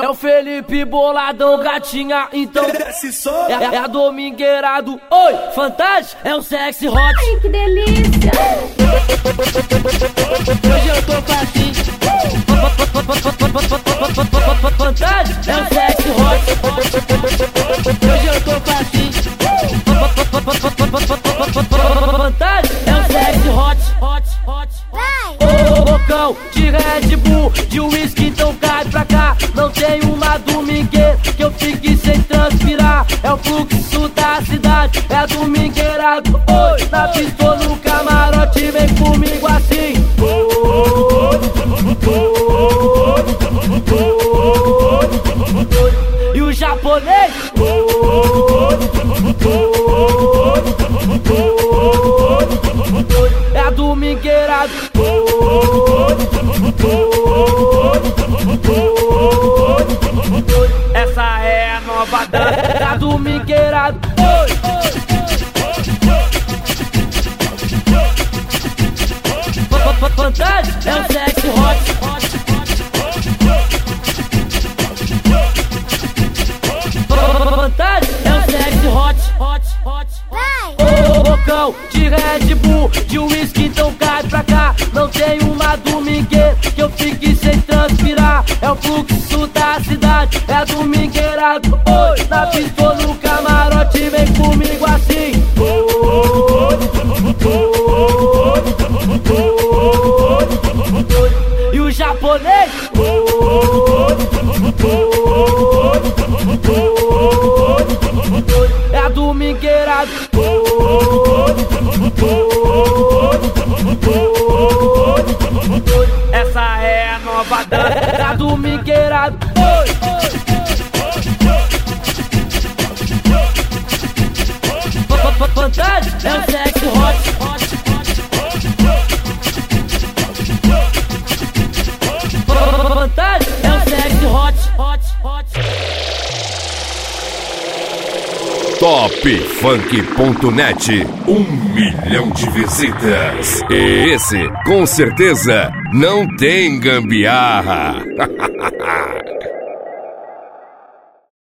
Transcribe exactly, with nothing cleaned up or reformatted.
É o Felipe Boladão, gatinha, então é, é a domingueirado. Oi, fantasma, é um sexy hot. Ai, que delícia. Hoje eu tô facinho. Fantasma, é um sexy hot. Hoje eu tô facinho. Fantasma, é um sexy hot, hot, hot. Ô, bocão de Red Bull, de whisky, então cai pra cá. Não tem uma domingueira que eu fique sem transpirar. É o fluxo da cidade, é a domingueirado. Oi, na pistola no camarote, vem comigo assim. E o japonês? É a domingueirado. Essa é a nova dança. É a domingueirado. Fantasma, é um sexy hot. Fantasma, é um sexy hot, hot, hot. Ô, bocão de Red Bull, de whisky, então cai pra cá. Não tem uma domingueira que eu fique sem transpirar. É o fluxo da cidade, é a domingueirado. Oi, na pistola no camarote, vem comigo assim. E o japonês? É a domingueirado. Essa é a nova dança. É a domingueirado. Fantasma, é um sexy hot. Fantasma, é um sexy hot, hot, hot. top funk ponto net, um milhão de visitas. E esse, com certeza, não tem gambiarra.